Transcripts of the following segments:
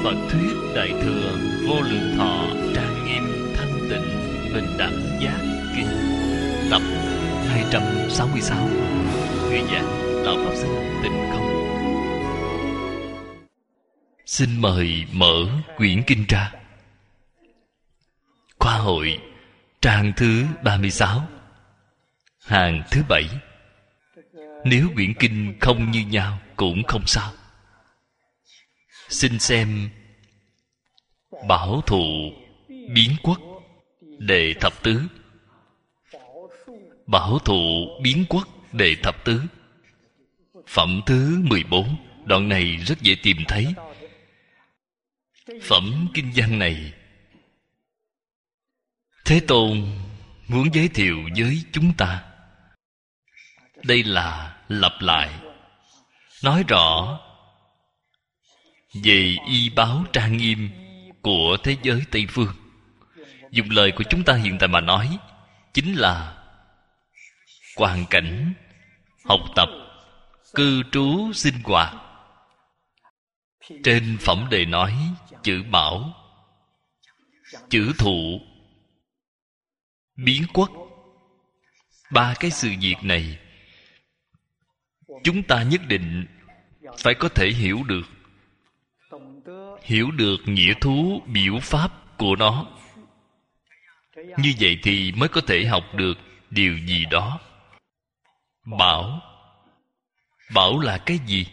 Phật thuyết Đại thừa Vô Lượng Thọ Trang Nghiêm Thanh Tịnh Bình Đẳng Giác Kinh, tập 266. Người giảng Đạo Pháp Sư Tịnh Không. Xin mời mở quyển kinh ra. Khoa hội trang thứ 36, hàng thứ 7. Nếu quyển kinh không như nhau cũng không sao. Xin xem Bảo Thụ Biến Quốc Đệ Thập Tứ. Bảo Thụ Biến Quốc Đệ Thập Tứ, phẩm thứ 14. Đoạn này rất dễ tìm thấy. Phẩm kinh văn này Thế Tôn muốn giới thiệu với chúng ta. Đây là lặp lại, nói rõ về y báo trang nghiêm của thế giới Tây Phương. Dùng lời của chúng ta hiện tại mà nói, chính là hoàn cảnh học tập, cư trú, sinh hoạt. Trên phẩm đề nói chữ bảo, chữ thụ, biến quốc. Ba cái sự việc này chúng ta nhất định phải có thể hiểu được. Hiểu được nghĩa thú biểu pháp của nó. Như vậy thì mới có thể học được điều gì đó. Bảo, bảo là cái gì?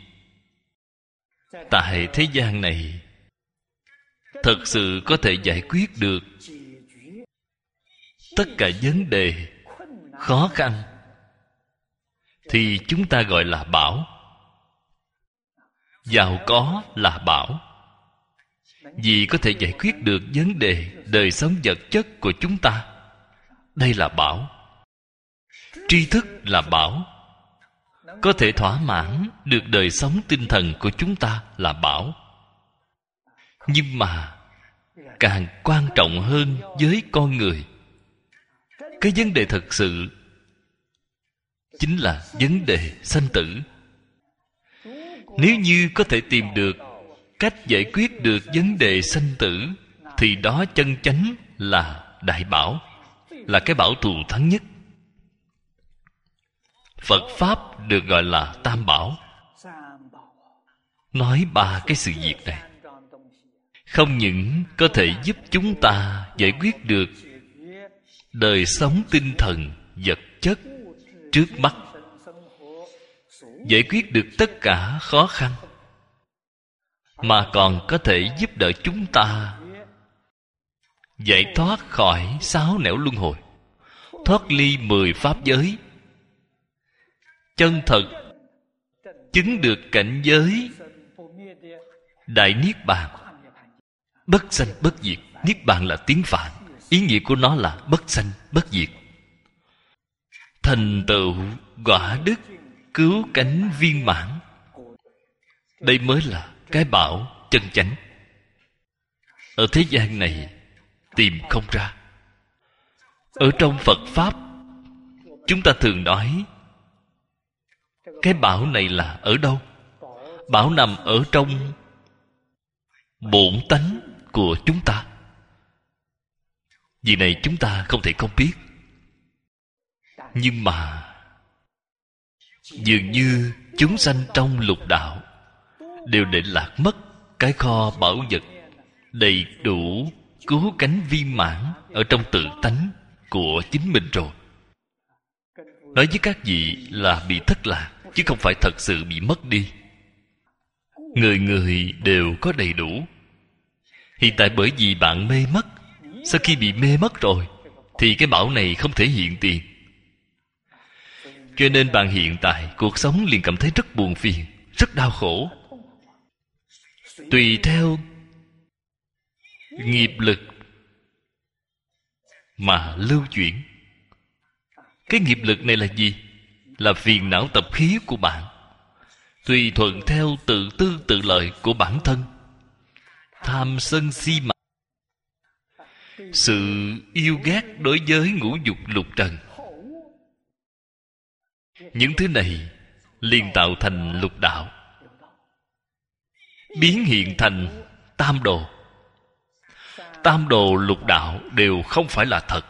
Tại thế gian này thật sự có thể giải quyết được tất cả vấn đề khó khăn thì chúng ta gọi là bảo. Giàu có là bảo, vì có thể giải quyết được vấn đề đời sống vật chất của chúng ta. Đây là bảo. Tri thức là bảo, có thể thỏa mãn được đời sống tinh thần của chúng ta là bảo. Nhưng mà càng quan trọng hơn với con người, cái vấn đề thực sự chính là vấn đề sanh tử. Nếu như có thể tìm được cách giải quyết được vấn đề sanh tử, thì đó chân chánh là đại bảo, là cái bảo thù thắng nhất. Phật Pháp được gọi là tam bảo. Nói ba cái sự việc này không những có thể giúp chúng ta giải quyết được đời sống tinh thần vật chất trước mắt, giải quyết được tất cả khó khăn, mà còn có thể giúp đỡ chúng ta giải thoát khỏi 6 nẻo luân hồi, thoát ly 10 pháp giới, chân thật chứng được cảnh giới đại niết bàn, bất sanh bất diệt. Niết bàn là tiếng Phạn, ý nghĩa của nó là bất sanh bất diệt. Thành tựu quả đức cứu cánh viên mãn. Đây mới là cái bảo chân chánh. Ở thế gian này tìm không ra. Ở trong Phật Pháp, chúng ta thường nói cái bảo này là ở đâu? Bảo nằm ở trong bổn tánh của chúng ta. Vì này chúng ta không thể không biết. Nhưng mà dường như chúng sanh trong lục đạo đều để lạc mất cái kho bảo vật đầy đủ cứu cánh viên mãn ở trong tự tánh của chính mình rồi. Nói với các vị là bị thất lạc, chứ không phải thật sự bị mất đi. Người người đều có đầy đủ. Hiện tại bởi vì bạn mê mất, sau khi bị mê mất rồi thì cái bảo này không thể hiện tiền. Cho nên bạn hiện tại cuộc sống liền cảm thấy rất buồn phiền, rất đau khổ. Tùy theo nghiệp lực mà lưu chuyển. Cái nghiệp lực này là gì? Là phiền não tập khí của bạn, tùy thuận theo tự tư tự lợi của bản thân, tham sân si mạng, sự yêu ghét đối với ngũ dục lục trần. Những thứ này liền tạo thành lục đạo, biến hiện thành tam đồ. Tam đồ lục đạo đều không phải là thật.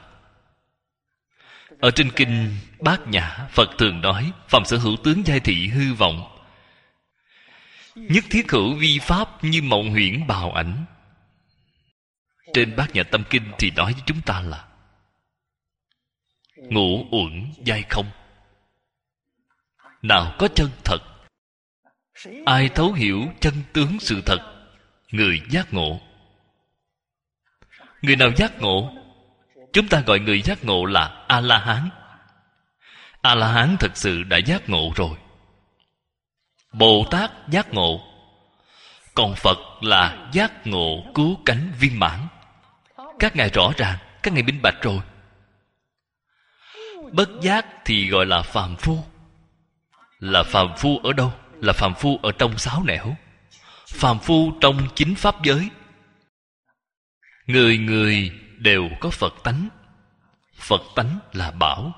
Ở trên kinh Bát Nhã, Phật thường nói phàm sở hữu tướng giai thị hư vọng, nhất thiết hữu vi pháp như mộng huyễn bào ảnh. Trên Bát Nhã Tâm Kinh thì nói với chúng ta là ngũ uẩn giai không. Nào có chân thật? Ai thấu hiểu chân tướng sự thật? Người giác ngộ. Người nào giác ngộ? Chúng ta gọi người giác ngộ là A-la-hán. A-la-hán thật sự đã giác ngộ rồi. Bồ Tát giác ngộ. Còn Phật là giác ngộ cứu cánh viên mãn. Các ngài rõ ràng, các ngài minh bạch rồi. Bất giác thì gọi là phàm phu. Là phàm phu ở đâu? Là phàm phu ở trong sáu nẻo. Phàm phu trong chính pháp giới. Người người đều có Phật tánh. Phật tánh là bảo.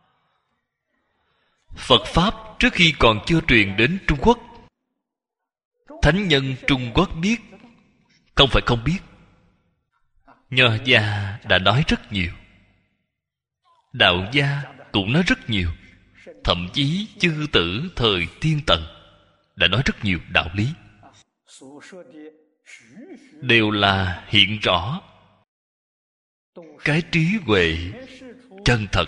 Phật Pháp trước khi còn chưa truyền đến Trung Quốc, thánh nhân Trung Quốc biết, không phải không biết. Nho gia đã nói rất nhiều, đạo gia cũng nói rất nhiều, thậm chí chư tử thời Tiên Tần đã nói rất nhiều đạo lý, đều là hiện rõ cái trí huệ chân thật,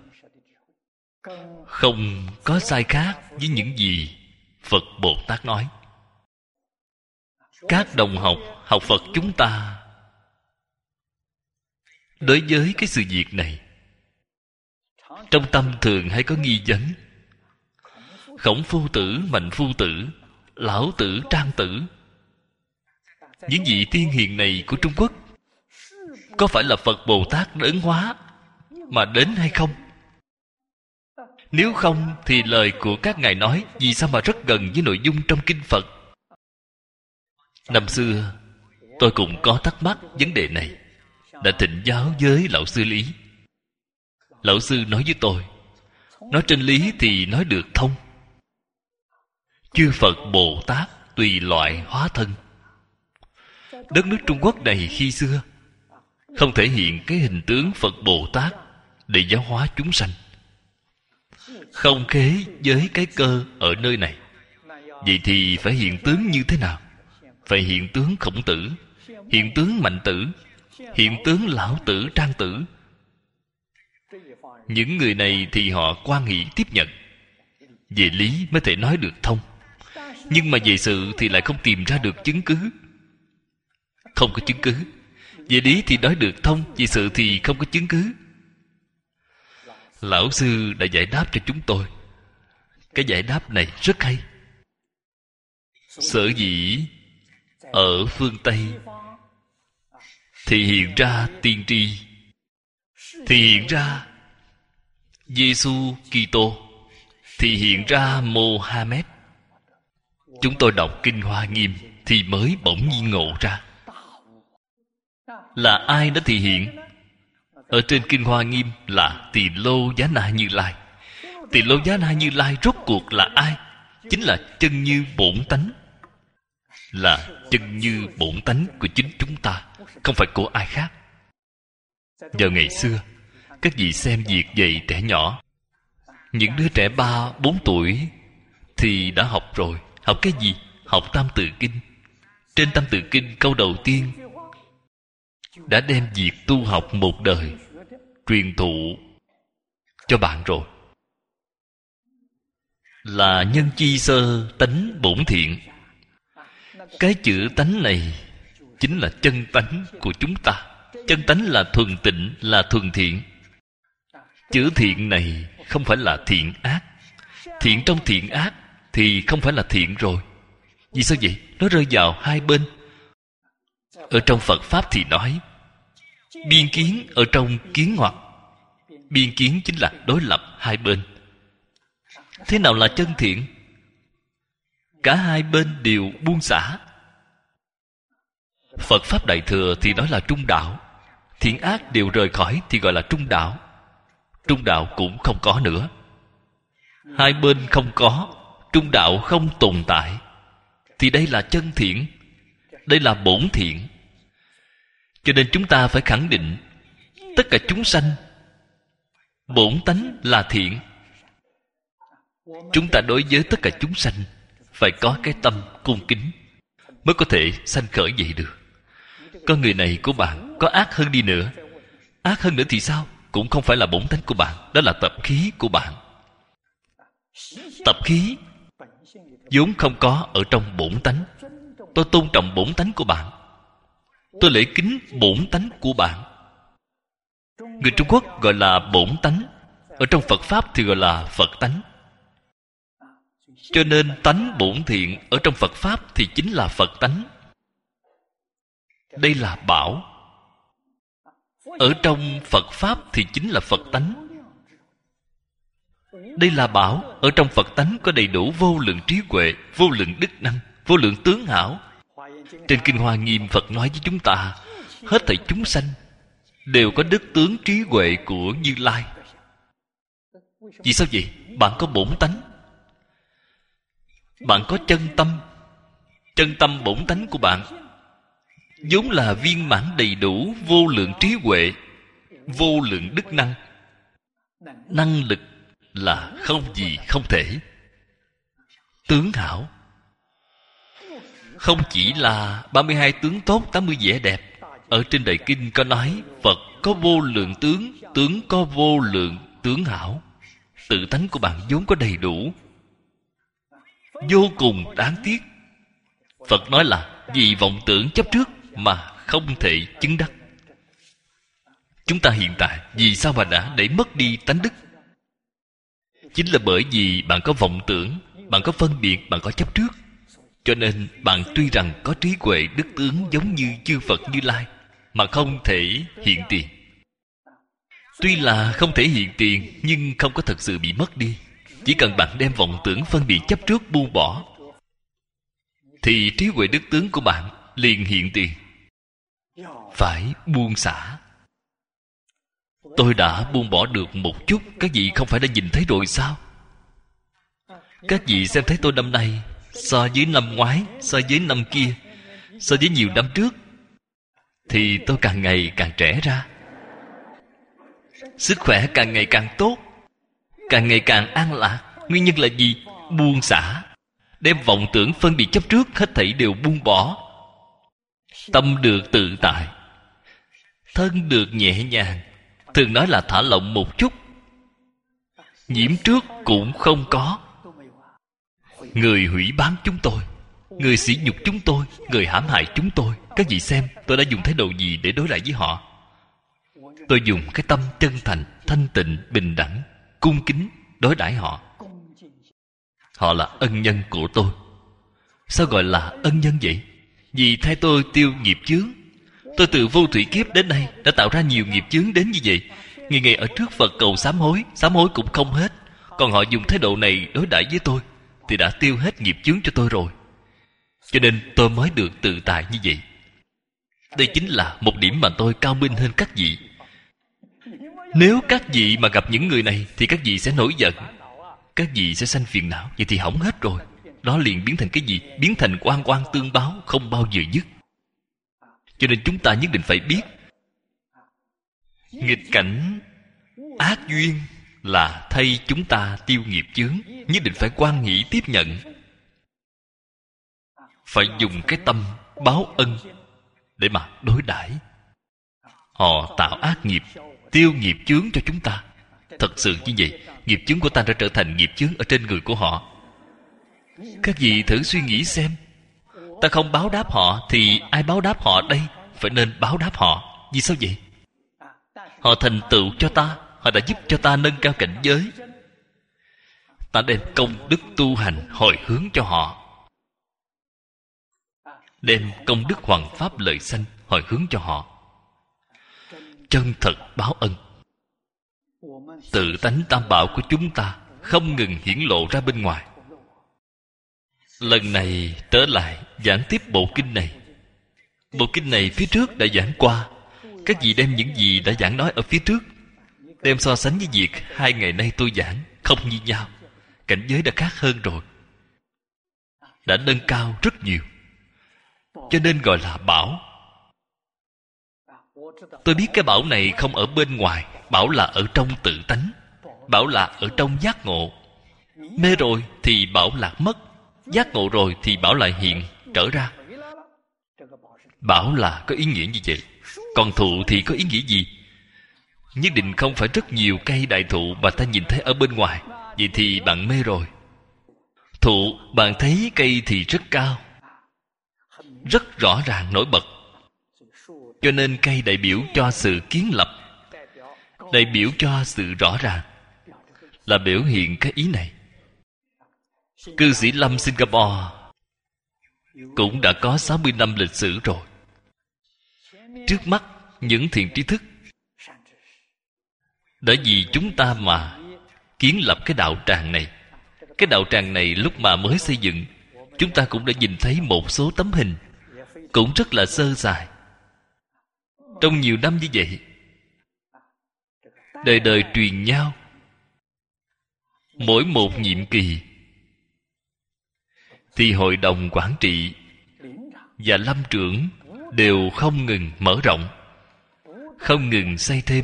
không có sai khác với những gì Phật Bồ Tát nói. Các đồng học học Phật chúng ta đối với cái sự việc này, trong tâm thường hay có nghi vấn. Khổng Phu Tử, Mạnh Phu Tử, Lão Tử, Trang Tử, những vị tiên hiền này của Trung Quốc có phải là Phật Bồ Tát ấn hóa mà đến hay không? Nếu không thì lời của các ngài nói vì sao mà rất gần với nội dung trong kinh Phật? Năm xưa tôi cũng có thắc mắc vấn đề này, đã thỉnh giáo với Lão Sư Lý. Lão Sư nói với tôi, nói trên lý thì nói được thông. Chư Phật Bồ Tát tùy loại hóa thân. Đất nước Trung Quốc này khi xưa không thể hiện cái hình tướng Phật Bồ Tát để giáo hóa chúng sanh, không khế với cái cơ ở nơi này. Vậy thì phải hiện tướng như thế nào? Phải hiện tướng Khổng Tử, hiện tướng Mạnh Tử, hiện tướng Lão Tử, Trang Tử. Những người này thì họ quan hỷ tiếp nhận, về lý mới thể nói được thông. Nhưng mà về sự thì lại không tìm ra được chứng cứ. Không có chứng cứ. Về lý thì nói được thông, về sự thì không có chứng cứ. Lão Sư đã giải đáp cho chúng tôi. Cái giải đáp này rất hay. Sở dĩ ở phương Tây thì hiện ra tiên tri, thì hiện ra Giê-xu Kitô, thì hiện ra Mohammed. Chúng tôi đọc Kinh Hoa Nghiêm thì mới bỗng nhiên ngộ ra là ai đã thị hiện. Ở trên Kinh Hoa Nghiêm là Tỳ Lô Giá Na Như Lai. Tỳ Lô Giá Na Như Lai rốt cuộc là ai? Chính là chân như bổn tánh. Là chân như bổn tánh của chính chúng ta, không phải của ai khác. Giờ ngày xưa các vị xem việc dạy trẻ nhỏ, những đứa trẻ 3-4 tuổi thì đã học rồi. Học cái gì? Học Tam Tự Kinh. Trên Tam Tự Kinh câu đầu tiên đã đem việc tu học một đời truyền thụ cho bạn rồi. Là nhân chi sơ tánh bổn thiện. Cái chữ tánh này chính là chân tánh của chúng ta. Chân tánh là thuần tịnh, là thuần thiện. Chữ thiện này không phải là thiện ác. Thiện trong thiện ác thì không phải là thiện rồi. Vì sao vậy? Nó rơi vào hai bên. Ở trong Phật Pháp thì nói biên kiến ở trong kiến ngoặc. Biên kiến chính là đối lập hai bên. Thế nào là chân thiện? Cả hai bên đều buông xả. Phật Pháp Đại Thừa thì nói là trung đạo. Thiện ác đều rời khỏi thì gọi là trung đạo. Trung đạo cũng không có nữa. Hai bên không có, trung đạo không tồn tại, thì đây là chân thiện. Đây là bổn thiện. Cho nên chúng ta phải khẳng định tất cả chúng sanh bổn tánh là thiện. Chúng ta đối với tất cả chúng sanh phải có cái tâm cung kính mới có thể sanh khởi dậy được. Con người này của bạn có ác hơn đi nữa, ác hơn nữa thì sao? Cũng không phải là bổn tánh của bạn. Đó là tập khí của bạn. Tập khí vốn không có ở trong bổn tánh. Tôi tôn trọng bổn tánh của bạn, tôi lễ kính bổn tánh của bạn. Người Trung Quốc gọi là bổn tánh, ở trong Phật Pháp thì gọi là Phật tánh. Cho nên tánh bổn thiện ở trong Phật Pháp thì chính là Phật tánh. Đây là bảo. Ở trong Phật Pháp thì chính là Phật tánh. Đây là bảo. Ở trong Phật tánh có đầy đủ vô lượng trí huệ, vô lượng đức năng, vô lượng tướng hảo. Trên Kinh Hoa Nghiêm, Phật nói với chúng ta, hết thảy chúng sanh đều có đức tướng trí huệ của Như Lai. Vì sao vậy? Bạn có bổn tánh, bạn có chân tâm. Chân tâm bổn tánh của bạn vốn là viên mãn đầy đủ vô lượng trí huệ, vô lượng đức năng. Năng lực là không gì không thể. Tướng hảo không chỉ là 32 tướng tốt, 80 vẻ đẹp. Ở trên Đại Kinh có nói Phật có vô lượng tướng, tướng có vô lượng tướng hảo. Tự tánh của bạn vốn có đầy đủ, vô cùng đáng tiếc. Phật nói là vì vọng tưởng chấp trước mà không thể chứng đắc. Chúng ta hiện tại vì sao mà đã để mất đi tánh đức? Chính là bởi vì bạn có vọng tưởng, bạn có phân biệt, bạn có chấp trước. Cho nên bạn tuy rằng có trí huệ đức tướng giống như chư Phật Như Lai mà không thể hiện tiền. Tuy là không thể hiện tiền, nhưng không có thật sự bị mất đi. Chỉ cần bạn đem vọng tưởng phân biệt chấp trước buông bỏ, thì trí huệ đức tướng của bạn liền hiện tiền. Phải buông xả. Tôi đã buông bỏ được một chút, các vị không phải đã nhìn thấy rồi sao? Các vị xem thấy tôi năm nay so với năm ngoái, so với năm kia, so với nhiều năm trước, thì tôi càng ngày càng trẻ ra. Sức khỏe càng ngày càng tốt, càng ngày càng an lạc. Nguyên nhân là gì? Buông xả. Đem vọng tưởng phân biệt chấp trước hết thảy đều buông bỏ. Tâm được tự tại, thân được nhẹ nhàng. Thường nói là thả lỏng một chút. Nhiễm trước cũng không có. Người hủy báng chúng tôi, người sỉ nhục chúng tôi, người hãm hại chúng tôi, các vị xem tôi đã dùng thái độ gì để đối lại với họ? Tôi dùng cái tâm chân thành, thanh tịnh, bình đẳng, cung kính đối đãi họ. Họ là ân nhân của tôi. Sao gọi là ân nhân vậy? Vì thay tôi tiêu nghiệp chướng. Tôi từ vô thủy kiếp đến nay đã tạo ra nhiều nghiệp chướng đến như vậy. Ngày ngày ở trước Phật cầu sám hối cũng không hết. Còn họ dùng thái độ này đối đãi với tôi thì đã tiêu hết nghiệp chướng cho tôi rồi. Cho nên tôi mới được tự tại như vậy. Đây chính là một điểm mà tôi cao minh hơn các vị. Nếu các vị mà gặp những người này thì các vị sẽ nổi giận, các vị sẽ sanh phiền não. Vậy thì hỏng hết rồi. Đó liền biến thành cái gì? Biến thành oan oan tương báo, không bao giờ dứt. Cho nên chúng ta nhất định phải biết, nghịch cảnh ác duyên là thay chúng ta tiêu nghiệp chướng. Nhất định phải hoan hỷ tiếp nhận. Phải dùng cái tâm báo ân để mà đối đãi. Họ tạo ác nghiệp, tiêu nghiệp chướng cho chúng ta. Thật sự như vậy, nghiệp chướng của ta đã trở thành nghiệp chướng ở trên người của họ. Các vị thử suy nghĩ xem, ta không báo đáp họ thì ai báo đáp họ đây? Phải nên báo đáp họ. Vì sao vậy? Họ thành tựu cho ta, họ đã giúp cho ta nâng cao cảnh giới. Ta đem công đức tu hành hồi hướng cho họ, đem công đức hoằng pháp lợi sanh hồi hướng cho họ. Chân thật báo ân. Tự tánh tam bảo của chúng ta không ngừng hiển lộ ra bên ngoài. Lần này trở lại giảng tiếp bộ kinh này. Bộ kinh này phía trước đã giảng qua. Các vị đem những gì đã giảng nói ở phía trước, đem so sánh với việc 2 ngày nay tôi giảng, không như nhau. Cảnh giới đã khác hơn rồi, đã nâng cao rất nhiều. cho nên gọi là bảo. Tôi biết cái bảo này không ở bên ngoài, bảo là ở trong tự tánh, bảo là ở trong giác ngộ. Mê rồi thì bảo lạc mất, giác ngộ rồi thì bảo lại hiện trở ra. Bảo là có ý nghĩa như vậy. Còn thụ thì có ý nghĩa gì? Nhất định không phải rất nhiều cây đại thụ mà ta nhìn thấy ở bên ngoài. Vậy thì bạn mê rồi. Thụ bạn thấy cây thì rất cao, rất rõ ràng nổi bật, cho nên cây đại biểu cho sự kiến lập, đại biểu cho sự rõ ràng, là biểu hiện cái ý này. Cư sĩ Lâm Singapore cũng đã có 60 năm lịch sử rồi. Trước mắt những thiện tri thức đã vì chúng ta mà kiến lập cái đạo tràng này. Cái đạo tràng này lúc mà mới xây dựng, chúng ta cũng đã nhìn thấy một số tấm hình, cũng rất là sơ sài. Trong nhiều năm như vậy, đời đời truyền nhau, mỗi một nhiệm kỳ thì hội đồng quản trị và lâm trưởng đều không ngừng mở rộng, không ngừng xây thêm.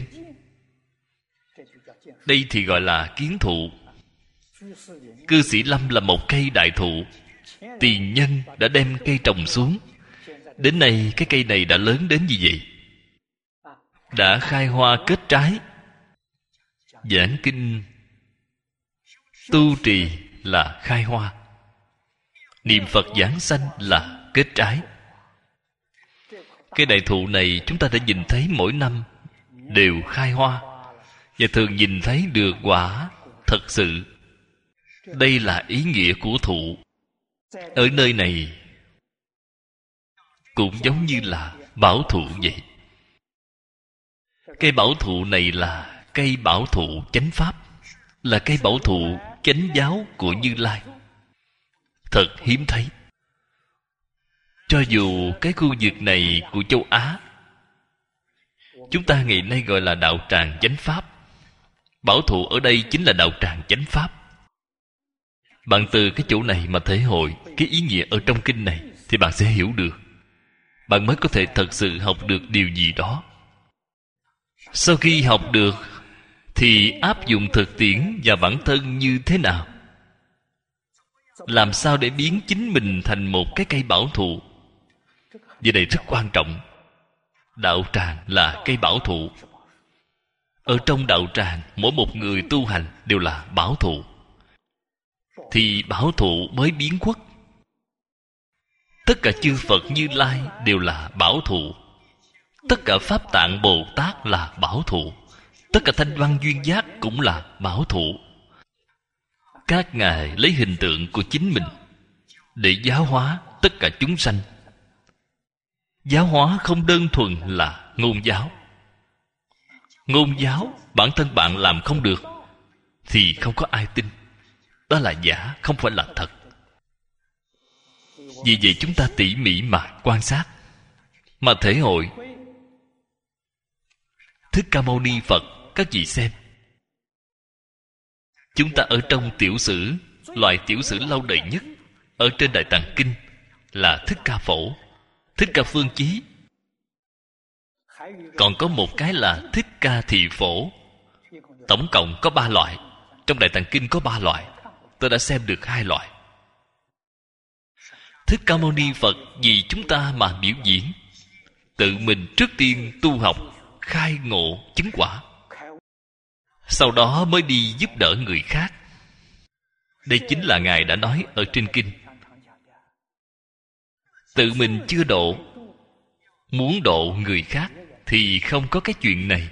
Đây thì gọi là kiến thụ. Cư sĩ Lâm là một cây đại thụ. Tiền nhân đã đem cây trồng xuống. Đến nay cái cây này đã lớn đến như vậy, đã khai hoa kết trái. Giảng kinh tu trì là khai hoa, niệm Phật giảng sanh là kết trái. Cái đại thụ này chúng ta đã nhìn thấy mỗi năm đều khai hoa, và thường nhìn thấy được quả thật sự. Đây là ý nghĩa của thụ. Ở nơi này cũng giống như là bảo thụ vậy. Cây bảo thụ này là cây bảo thụ chánh pháp, là cây bảo thụ chánh giáo của Như Lai. Thật hiếm thấy. Cho dù cái khu vực này của châu Á, chúng ta ngày nay gọi là đạo tràng chánh pháp, bảo thụ ở đây chính là đạo tràng chánh pháp. Bạn từ cái chỗ này mà thể hội cái ý nghĩa ở trong kinh này, thì bạn sẽ hiểu được. Bạn mới có thể thật sự học được điều gì đó. Sau khi học được thì áp dụng thực tiễn vào bản thân như thế nào? Làm sao để biến chính mình thành một cái cây bảo thụ? Điều này rất quan trọng. Đạo tràng là cây bảo thụ. Ở trong đạo tràng, mỗi một người tu hành đều là bảo thụ, thì bảo thụ mới biến quốc. Tất cả chư Phật Như Lai đều là bảo thụ. Tất cả Pháp Tạng Bồ Tát là bảo thụ. Tất cả Thanh Văn Duyên Giác cũng là bảo thụ. Các ngài lấy hình tượng của chính mình để giáo hóa tất cả chúng sanh. Giáo hóa không đơn thuần là ngôn giáo. Ngôn giáo bản thân bạn làm không được thì không có ai tin. Đó là giả, không phải là thật. Vì vậy chúng ta tỉ mỉ mà quan sát, mà thể hội. Thích Ca Mâu Ni Phật, các vị xem, chúng ta ở trong tiểu sử, loại tiểu sử lâu đời nhất ở trên Đại Tạng Kinh là Thích Ca Phổ, Thích Ca Phương Chí. Còn có một cái là Thích Ca Thị Phổ. Tổng cộng có 3 loại. Trong Đại Tạng Kinh có 3 loại. Tôi đã xem được 2 loại. Thích Ca Mâu Ni Phật vì chúng ta mà biểu diễn, tự mình trước tiên tu học, khai ngộ chứng quả, sau đó mới đi giúp đỡ người khác. Đây chính là Ngài đã nói ở trên kinh. Tự mình chưa độ, muốn độ người khác thì không có cái chuyện này.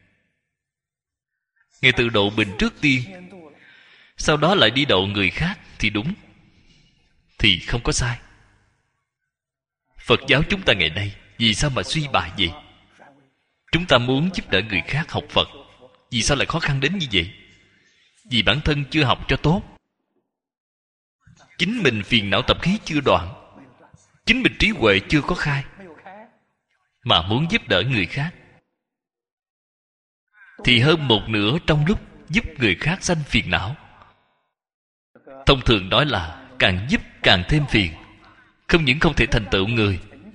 Ngài tự độ mình trước tiên, sau đó lại đi độ người khác thì đúng, thì không có sai. Phật giáo chúng ta ngày nay vì sao mà suy bại vậy? Chúng ta muốn giúp đỡ người khác học Phật, vì sao lại khó khăn đến như vậy? Vì bản thân chưa học cho tốt, chính mình phiền não tập khí chưa đoạn, chính mình trí huệ chưa có khai, mà muốn giúp đỡ người khác thì hơn một nửa trong lúc giúp người khác sanh phiền não. Thông thường nói là càng giúp càng thêm phiền, không những không thể thành tựu người,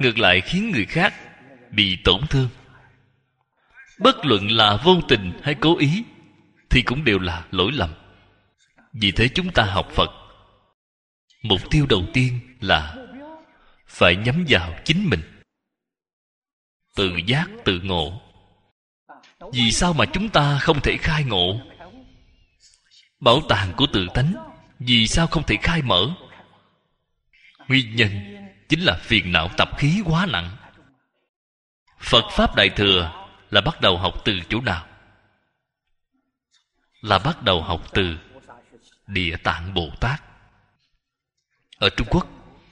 ngược lại khiến người khác bị tổn thương. Bất luận là vô tình hay cố ý thì cũng đều là lỗi lầm. Vì thế chúng ta học Phật, mục tiêu đầu tiên là phải nhắm vào chính mình, tự giác tự ngộ. Vì sao mà chúng ta không thể khai ngộ? Bảo tàng của tự tánh vì sao không thể khai mở? Nguyên nhân chính là phiền não tập khí quá nặng. Phật Pháp Đại Thừa là bắt đầu học từ chỗ nào? Là bắt đầu học từ Địa Tạng Bồ Tát. Ở Trung Quốc,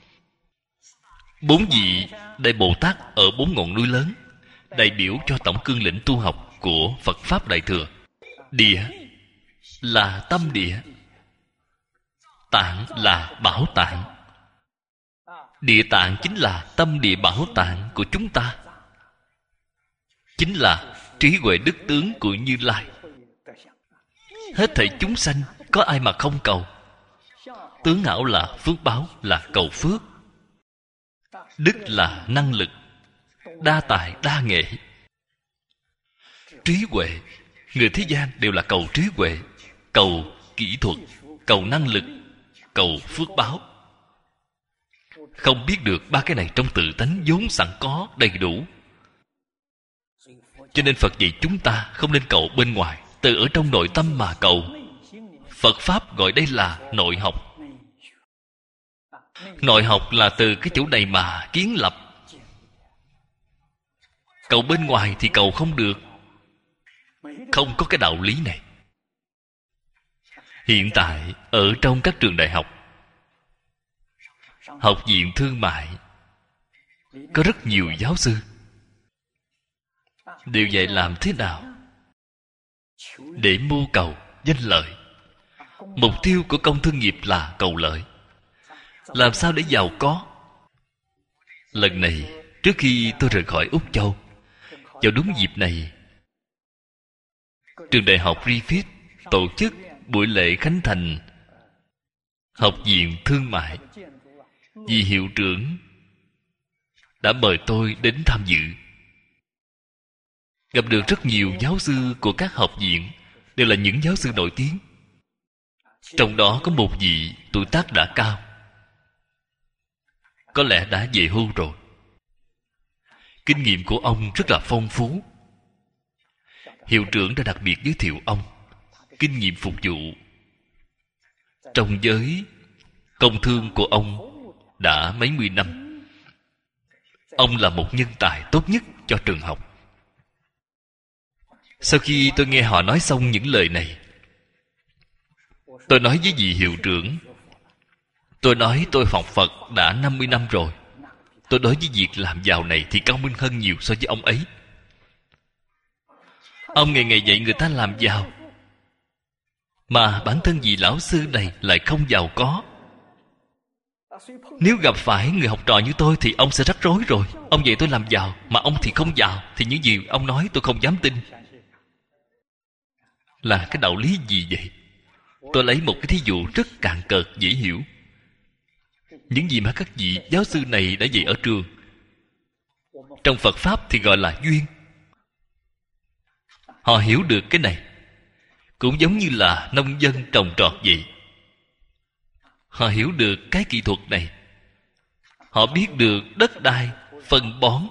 4 vị Đại Bồ Tát ở 4 ngọn núi lớn đại biểu cho tổng cương lĩnh tu học của Phật Pháp Đại Thừa. Địa là tâm địa, tạng là bảo tạng. Địa tạng chính là tâm địa bảo tạng của chúng ta, chính là trí huệ đức tướng của Như Lai. Hết thảy chúng sanh có ai mà không cầu? Tướng ảo là phước báo, là cầu phước. Đức là năng lực, đa tài đa nghệ. Trí huệ, người thế gian đều là cầu trí huệ, cầu kỹ thuật, cầu năng lực, cầu phước báo. Không biết được ba cái này trong tự tánh vốn sẵn có đầy đủ. Cho nên Phật dạy chúng ta không nên cầu bên ngoài, từ ở trong nội tâm mà cầu. Phật Pháp gọi đây là nội học. Nội học là từ cái chỗ này mà kiến lập. Cầu bên ngoài thì cầu không được. Không có cái đạo lý này. Hiện tại ở trong các trường đại học, học viện thương mại, có rất nhiều giáo sư đều dạy làm thế nào để mưu cầu danh lợi. Mục tiêu của công thương nghiệp là cầu lợi. Làm sao để giàu có? Lần này, trước khi tôi rời khỏi Úc Châu, vào đúng dịp này, trường đại học Griffith tổ chức buổi lễ khánh thành học viện thương mại. Vì hiệu trưởng đã mời tôi đến tham dự. Gặp được rất nhiều giáo sư của các học viện, đều là những giáo sư nổi tiếng. Trong đó có một vị tuổi tác đã cao, có lẽ đã về hưu rồi. Kinh nghiệm của ông rất là phong phú. Hiệu trưởng đã đặc biệt giới thiệu ông kinh nghiệm phục vụ trong giới công thương của ông đã mấy mươi năm. Ông là một nhân tài tốt nhất cho trường học. Sau khi tôi nghe họ nói xong những lời này, tôi nói với vị hiệu trưởng, tôi nói tôi học Phật đã 50 năm rồi. Tôi đối với việc làm giàu này thì cao minh hơn nhiều so với ông ấy. Ông ngày ngày dạy người ta làm giàu, mà bản thân vị lão sư này lại không giàu có. Nếu gặp phải người học trò như tôi thì ông sẽ rắc rối rồi. Ông dạy tôi làm giàu mà ông thì không giàu, thì những gì ông nói tôi không dám tin. Là cái đạo lý gì vậy? Tôi lấy một cái thí dụ rất cạn cợt dễ hiểu. Những gì mà các vị giáo sư này đã dạy ở trường, trong Phật Pháp thì gọi là duyên. Họ hiểu được cái này. Cũng giống như là nông dân trồng trọt vậy. Họ hiểu được cái kỹ thuật này. Họ biết được đất đai, phân bón,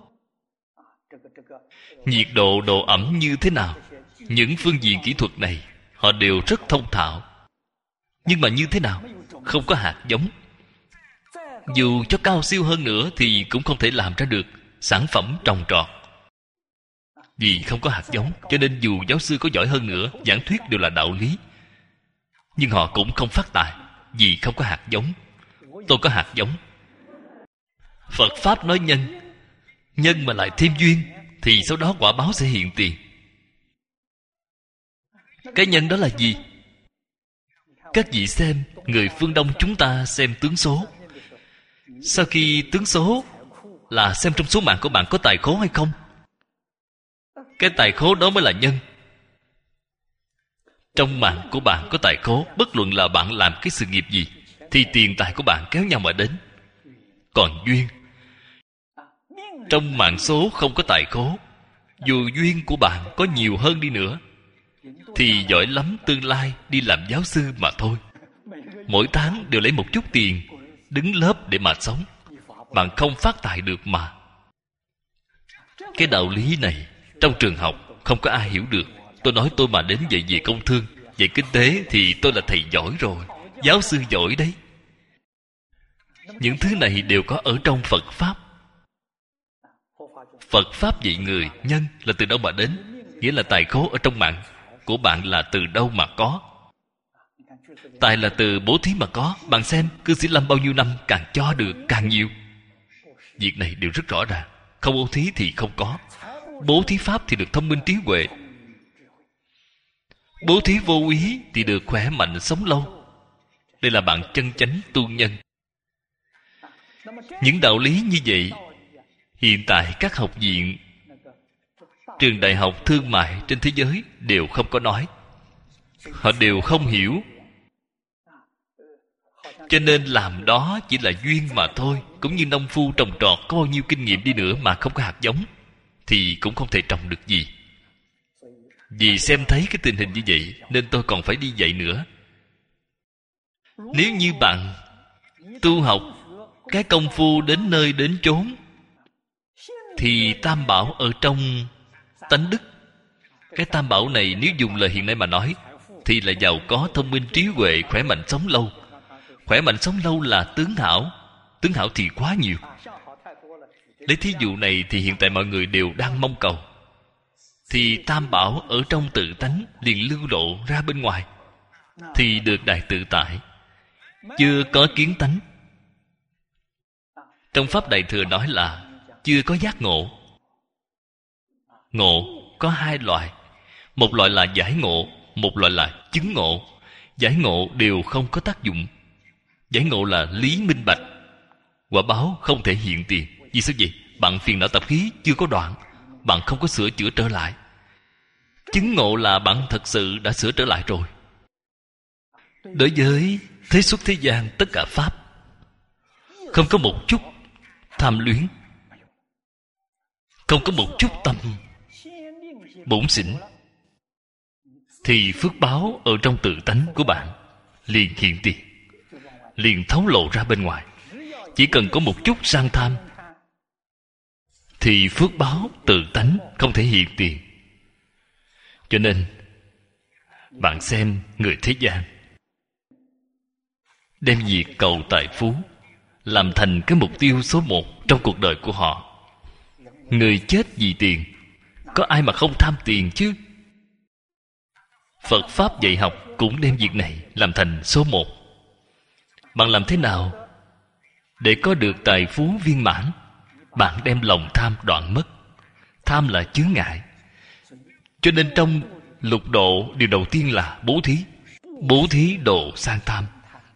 nhiệt độ, độ ẩm như thế nào. Những phương diện kỹ thuật này họ đều rất thông thạo. Nhưng mà như thế nào? Không có hạt giống. Dù cho cao siêu hơn nữa thì cũng không thể làm ra được sản phẩm trồng trọt. Vì không có hạt giống, cho nên dù giáo sư có giỏi hơn nữa, giảng thuyết đều là đạo lý, nhưng họ cũng không phát tài, vì không có hạt giống. Tôi có hạt giống. Phật Pháp nói nhân, nhân mà lại thêm duyên, thì sau đó quả báo sẽ hiện tiền. Cái nhân đó là gì? Các vị xem, người phương Đông chúng ta xem tướng số. Sau khi tướng số là xem trong số mạng của bạn có tài khố hay không. Cái tài khố đó mới là nhân. Trong mạng của bạn có tài khố, bất luận là bạn làm cái sự nghiệp gì, thì tiền tài của bạn kéo nhau mà đến. Còn duyên, Trong mạng số không có tài khố, dù duyên của bạn có nhiều hơn đi nữa, thì giỏi lắm tương lai đi làm giáo sư mà thôi. Mỗi tháng đều lấy một chút tiền đứng lớp để mà sống. Bạn không phát tài được mà. Cái đạo lý này trong trường học không có ai hiểu được. Tôi nói tôi mà đến dạy về công thương, dạy kinh tế thì tôi là thầy giỏi rồi, giáo sư giỏi đấy. Những thứ này đều có ở trong Phật Pháp. Phật Pháp dạy người, nhân là từ đâu mà đến? Nghĩa là tài khố ở trong mạng của bạn là từ đâu mà có? Tài là từ bố thí mà có. Bạn xem cư sĩ Lâm bao nhiêu năm càng cho được càng nhiều. Việc này đều rất rõ ràng. Không bố thí thì không có. Bố thí pháp thì được thông minh trí huệ. Bố thí vô ý thì được khỏe mạnh sống lâu. Đây là bạn chân chánh tu nhân. Những đạo lý như vậy hiện tại các học viện, trường đại học thương mại trên thế giới đều không có nói. Họ đều không hiểu. Cho nên làm đó chỉ là duyên mà thôi. Cũng như nông phu trồng trọt có bao nhiêu kinh nghiệm đi nữa mà không có hạt giống thì cũng không thể trồng được gì. Vì xem thấy cái tình hình như vậy nên tôi còn phải đi dạy nữa. Nếu như bạn tu học cái công phu đến nơi đến chốn thì tam bảo ở trong tánh đức. Cái tam bảo này nếu dùng lời hiện nay mà nói thì là giàu có, thông minh, trí huệ, khỏe mạnh, sống lâu. Khỏe mạnh sống lâu là tướng hảo. Tướng hảo thì quá nhiều. Lấy thí dụ này thì hiện tại mọi người đều đang mong cầu. Thì tam bảo ở trong tự tánh liền lưu lộ ra bên ngoài thì được đại tự tại. Chưa có kiến tánh. Trong Pháp Đại Thừa nói là chưa có giác ngộ. Ngộ có hai loại. Một loại là giải ngộ, một loại là chứng ngộ. Giải ngộ đều không có tác dụng. Giải ngộ là lý minh bạch, quả báo không thể hiện tiền. Vì sao vậy? Bạn phiền não tập khí chưa có đoạn, bạn không có sửa chữa trở lại. Chứng ngộ là bạn thật sự đã sửa trở lại rồi. Đối với thế xuất thế gian tất cả Pháp, không có một chút tham luyến, không có một chút tâm bủn xỉn, thì phước báo ở trong tự tánh của bạn liền hiện tiền, liền thấu lộ ra bên ngoài. Chỉ cần có một chút sang tham thì phước báo tự tánh không thể hiện tiền. Cho nên bạn xem người thế gian đem việc cầu tài phú làm thành cái mục tiêu số một trong cuộc đời của họ. Người chết vì tiền, có ai mà không tham tiền chứ? Phật Pháp dạy học cũng đem việc này làm thành số một. Bạn làm thế nào để có được tài phú viên mãn? Bạn đem lòng tham đoạn mất. Tham là chướng ngại. Cho nên trong lục độ, điều đầu tiên là bố thí. Bố thí độ sang tham.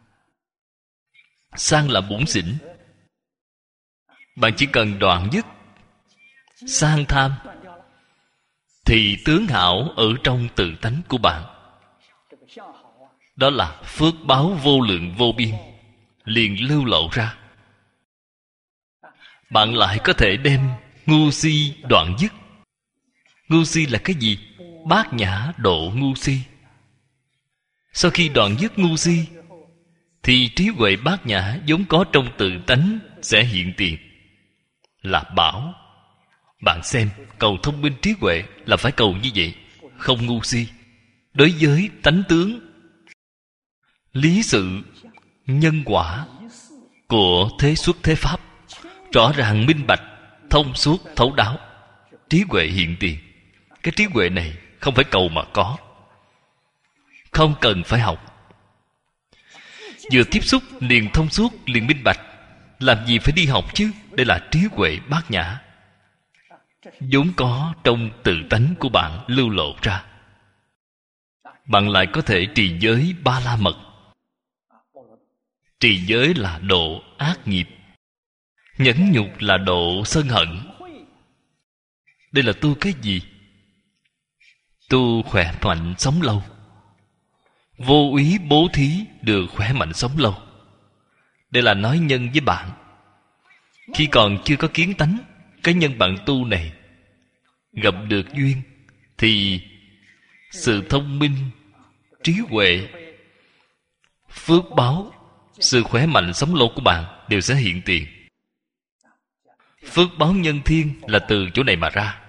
Sang là bủn xỉn. Bạn chỉ cần đoạn dứt sang tham thì tướng hảo ở trong tự tánh của bạn. Đó là phước báo vô lượng vô biên liền lưu lộ ra. Bạn lại có thể đem ngu si đoạn dứt. Ngu si là cái gì? Bát nhã độ ngu si. Sau khi đoạn dứt ngu si thì trí huệ bát nhã vốn có trong tự tánh sẽ hiện tiền, là bảo. Bạn xem, cầu thông minh trí huệ là phải cầu như vậy, không ngu si. Đối với tánh tướng, lý sự, nhân quả của thế xuất thế pháp rõ ràng minh bạch, thông suốt, thấu đáo, trí huệ hiện tiền. Cái trí huệ này không phải cầu mà có, không cần phải học. Vừa tiếp xúc liền thông suốt, liền minh bạch. Làm gì phải đi học chứ? Đây là trí huệ bát nhã vốn có trong tự tánh của bạn lưu lộ ra. Bạn lại có thể trì giới ba la mật. Trì giới là độ ác nghiệp, nhẫn nhục là độ sân hận. Đây là tu cái gì? Tu khỏe mạnh sống lâu. Vô úy bố thí được khỏe mạnh sống lâu. Đây là nói nhân với bạn. Khi còn chưa có kiến tánh Cái nhân bạn tu này gặp được duyên thì sự thông minh, trí huệ, phước báo, sự khỏe mạnh sống lâu của bạn đều sẽ hiện tiền. Phước báo nhân thiên là từ chỗ này mà ra.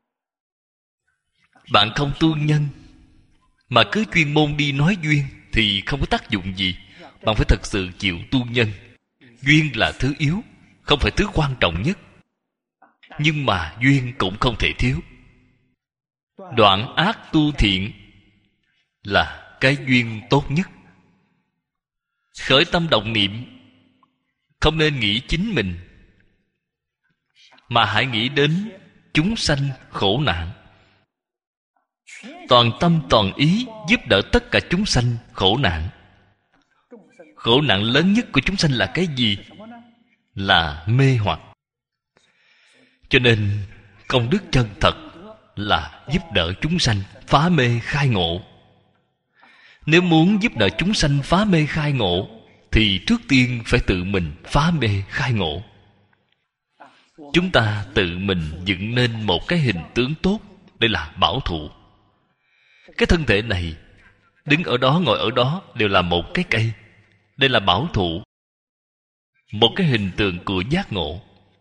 Bạn không tu nhân mà cứ chuyên môn đi nói duyên thì không có tác dụng gì. Bạn phải thật sự chịu tu nhân. Duyên là thứ yếu, không phải thứ quan trọng nhất, nhưng mà duyên cũng không thể thiếu. Đoạn ác tu thiện là cái duyên tốt nhất. Khởi tâm động niệm không nên nghĩ chính mình, mà hãy nghĩ đến chúng sanh khổ nạn. Toàn tâm toàn ý giúp đỡ tất cả chúng sanh khổ nạn. Khổ nạn lớn nhất của chúng sanh là cái gì? Là mê hoặc. Cho nên công đức chân thật là giúp đỡ chúng sanh phá mê khai ngộ. Nếu muốn giúp đỡ chúng sanh phá mê khai ngộ thì trước tiên phải tự mình phá mê khai ngộ. Chúng ta tự mình dựng nên một cái hình tướng tốt. Đây là bảo thụ. Cái thân thể này đứng ở đó ngồi ở đó đều là một cái cây. Đây là bảo thụ, một cái hình tượng của giác ngộ,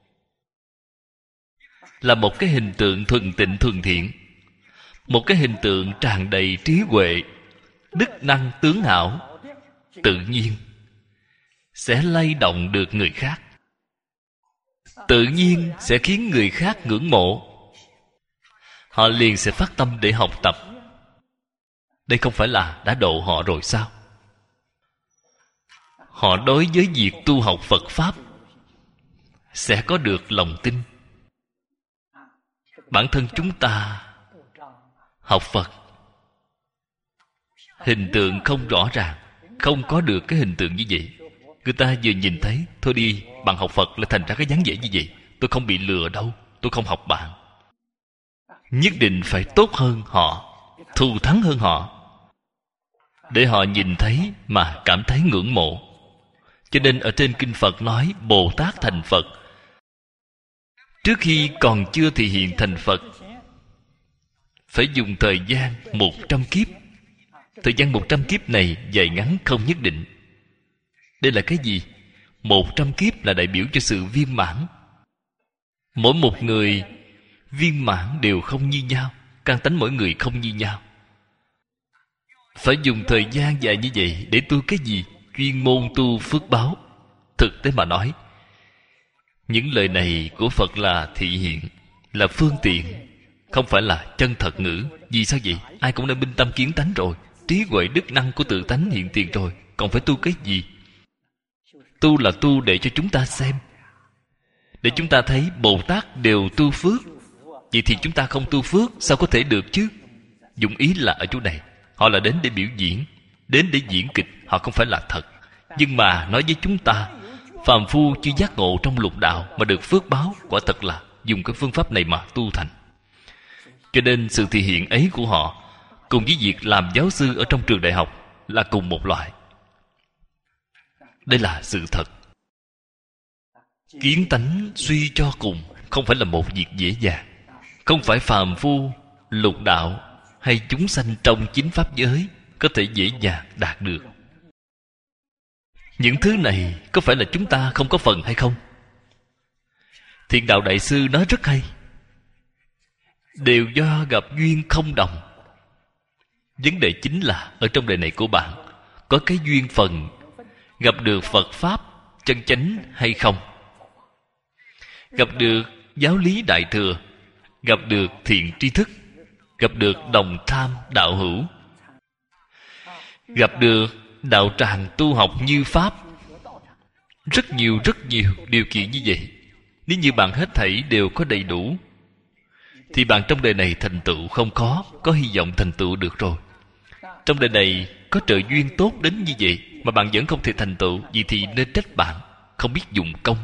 là một cái hình tượng thuần tịnh thuần thiện, một cái hình tượng tràn đầy trí huệ, đức năng tướng hảo, tự nhiên sẽ lay động được người khác, tự nhiên sẽ khiến người khác ngưỡng mộ. Họ liền sẽ phát tâm để học tập. Đây không phải là đã độ họ rồi sao? Họ đối với việc tu học Phật Pháp sẽ có được lòng tin. Bản thân chúng ta học Phật, hình tượng không rõ ràng, không có được cái hình tượng như vậy. Người ta vừa nhìn thấy, thôi đi, bạn học Phật lại thành ra cái dáng vẻ như vậy. Tôi không bị lừa đâu, tôi không học bạn. Nhất định phải tốt hơn họ, thù thắng hơn họ, để họ nhìn thấy mà cảm thấy ngưỡng mộ. Cho nên ở trên Kinh Phật nói Bồ Tát thành Phật, trước khi còn chưa thể hiện thành Phật, phải dùng thời gian 100 kiếp. Thời gian 100 kiếp này dài ngắn không nhất định. Đây là cái gì? 100 kiếp là đại biểu cho sự viên mãn. Mỗi một người viên mãn đều không như nhau. Căn tánh mỗi người không như nhau. Phải dùng thời gian dài như vậy để tu cái gì? Chuyên môn tu phước báo. Thực tế mà nói, những lời này của Phật là thị hiện, là phương tiện, không phải là chân thật ngữ. Vì sao vậy? Ai cũng đã minh tâm kiến tánh rồi, trí huệ đức năng của tự tánh hiện tiền rồi, còn phải tu cái gì? Tu là tu để cho chúng ta xem, để chúng ta thấy Bồ Tát đều tu phước. Vậy thì chúng ta không tu phước sao có thể được chứ? Dụng ý là ở chỗ này. Họ là đến để biểu diễn, đến để diễn kịch, họ không phải là thật. Nhưng mà nói với chúng ta, phàm phu chưa giác ngộ trong lục đạo mà được phước báo, quả thật là dùng cái phương pháp này mà tu thành. Cho nên sự thể hiện ấy của họ cùng với việc làm giáo sư ở trong trường đại học là cùng một loại. Đây là sự thật. Kiến tánh suy cho cùng không phải là một việc dễ dàng. Không phải phàm phu, lục đạo hay chúng sanh trong chính pháp giới có thể dễ dàng đạt được. Những thứ này có phải là chúng ta không có phần hay không? Thiện Đạo Đại Sư nói rất hay. Đều do gặp duyên không đồng. Vấn đề chính là ở trong đời này của bạn có cái duyên phần gặp được Phật Pháp chân chánh hay không? Gặp được giáo lý Đại Thừa, gặp được thiện tri thức, gặp được đồng tham đạo hữu, gặp được đạo tràng tu học như Pháp. Rất nhiều điều kiện như vậy. Nếu như bạn hết thảy đều có đầy đủ thì bạn trong đời này thành tựu không có hy vọng thành tựu được rồi. Trong đời này có trợ duyên tốt đến như vậy mà bạn vẫn không thể thành tựu, vậy thì nên trách bạn không biết dùng công.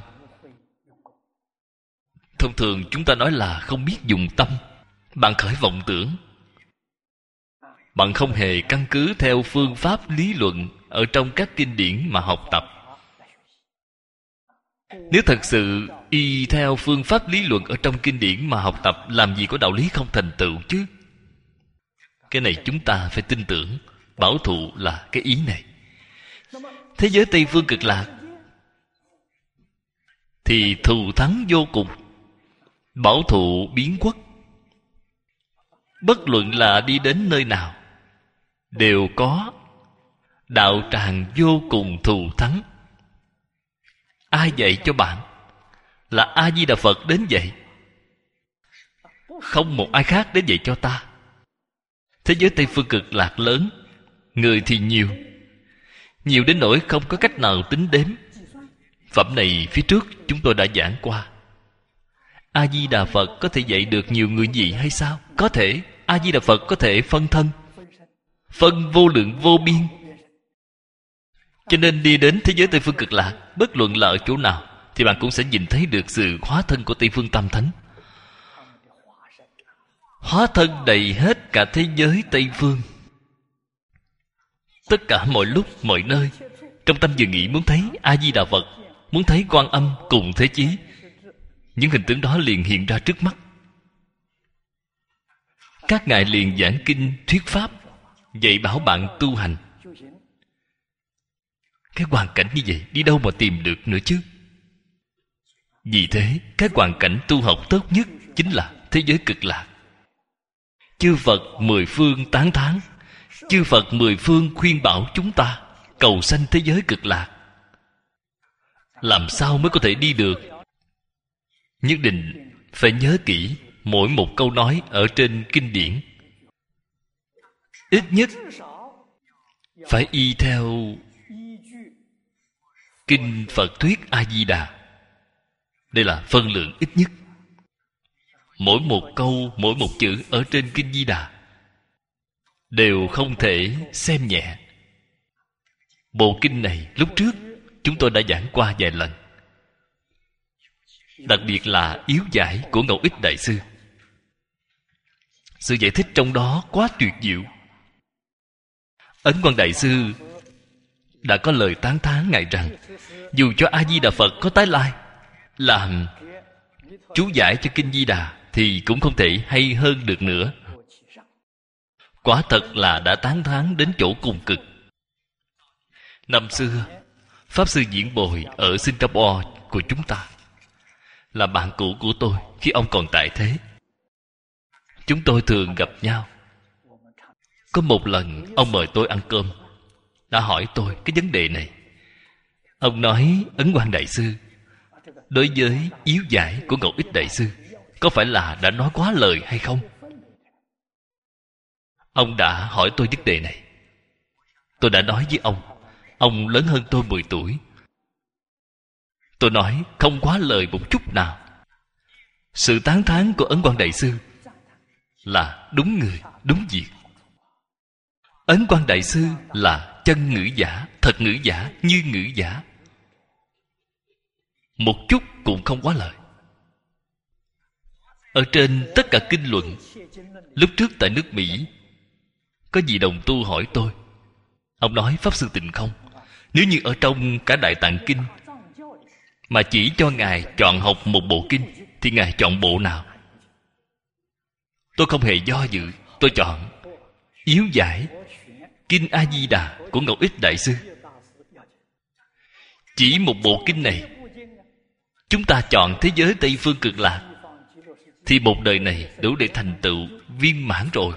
Thông thường chúng ta nói là không biết dùng tâm. Bạn khởi vọng tưởng, bạn không hề căn cứ theo phương pháp lý luận ở trong các kinh điển mà học tập. Nếu thật sự y theo phương pháp lý luận ở trong kinh điển mà học tập, làm gì có đạo lý không thành tựu chứ. Cái này chúng ta phải tin tưởng. Bảo thụ là cái ý này. Thế giới Tây Phương Cực Lạc thì thù thắng vô cùng, bảo thụ biến quốc. Bất luận là đi đến nơi nào đều có đạo tràng vô cùng thù thắng. Ai dạy cho bạn? Là A Di Đà Phật đến dạy. Không một ai khác đến dạy cho ta. Thế giới Tây Phương Cực Lạc lớn, người thì nhiều, nhiều đến nỗi không có cách nào tính đếm. Phẩm này phía trước chúng tôi đã giảng qua. A Di Đà Phật có thể dạy được nhiều người gì hay sao? Có thể. A Di Đà Phật có thể phân thân, phân vô lượng vô biên. Cho nên đi đến thế giới Tây Phương Cực Lạc, bất luận là ở chỗ nào, thì bạn cũng sẽ nhìn thấy được sự hóa thân của Tây Phương Tam Thánh. Hóa thân đầy hết cả thế giới Tây Phương. Tất cả mọi lúc, mọi nơi, trong tâm vừa nghĩ muốn thấy A Di Đà Phật, muốn thấy Quan Âm cùng Thế Chí, những hình tướng đó liền hiện ra trước mắt. Các ngài liền giảng kinh thuyết pháp, dạy bảo bạn tu hành. Cái hoàn cảnh như vậy đi đâu mà tìm được nữa chứ. Vì thế cái hoàn cảnh tu học tốt nhất chính là thế giới Cực Lạc. Chư Phật mười phương tán thán, chư Phật mười phương khuyên bảo chúng ta cầu sanh thế giới Cực Lạc. Làm sao mới có thể đi được? Nhất định phải nhớ kỹ mỗi một câu nói ở trên kinh điển. Ít nhất phải y theo kinh Phật thuyết A Di Đà. Đây là phân lượng ít nhất. Mỗi một câu, mỗi một chữ ở trên kinh Di Đà đều không thể xem nhẹ. Bộ kinh này lúc trước chúng tôi đã giảng qua vài lần. Đặc biệt là yếu giải của Ngẫu Ích Đại Sư. Sự giải thích trong đó quá tuyệt diệu. Ấn Quang Đại Sư đã có lời tán thán ngài rằng dù cho A Di Đà Phật có tái lai làm chú giải cho kinh Di Đà thì cũng không thể hay hơn được nữa. Quả thật là đã tán thán đến chỗ cùng cực. Năm xưa Pháp Sư Diễn Bồi ở Singapore của chúng ta là bạn cũ của tôi khi ông còn tại thế. Chúng tôi thường gặp nhau. Có một lần ông mời tôi ăn cơm, đã hỏi tôi cái vấn đề này. Ông nói Ấn Quang Đại Sư đối với yếu giải của Ngẫu Ích Đại Sư có phải là đã nói quá lời hay không? Ông đã hỏi tôi vấn đề này. Tôi đã nói với ông lớn hơn tôi 10 tuổi. Tôi nói không quá lời một chút nào. Sự tán thán của Ấn Quang Đại Sư là đúng người, đúng việc. Ấn Quang Đại Sư là chân ngữ giả, thật ngữ giả, như ngữ giả. Một chút cũng không quá lời. Ở trên tất cả kinh luận, lúc trước tại nước Mỹ, có vị đồng tu hỏi tôi. Ông nói Pháp Sư Tịnh Không, nếu như ở trong cả Đại Tạng Kinh mà chỉ cho Ngài chọn học một bộ kinh thì Ngài chọn bộ nào? Tôi không hề do dự, tôi chọn yếu giải Kinh A Di Đà của Ngẫu Ích Đại Sư. Chỉ một bộ kinh này chúng ta chọn thế giới Tây Phương Cực Lạc thì một đời này đủ để thành tựu viên mãn rồi.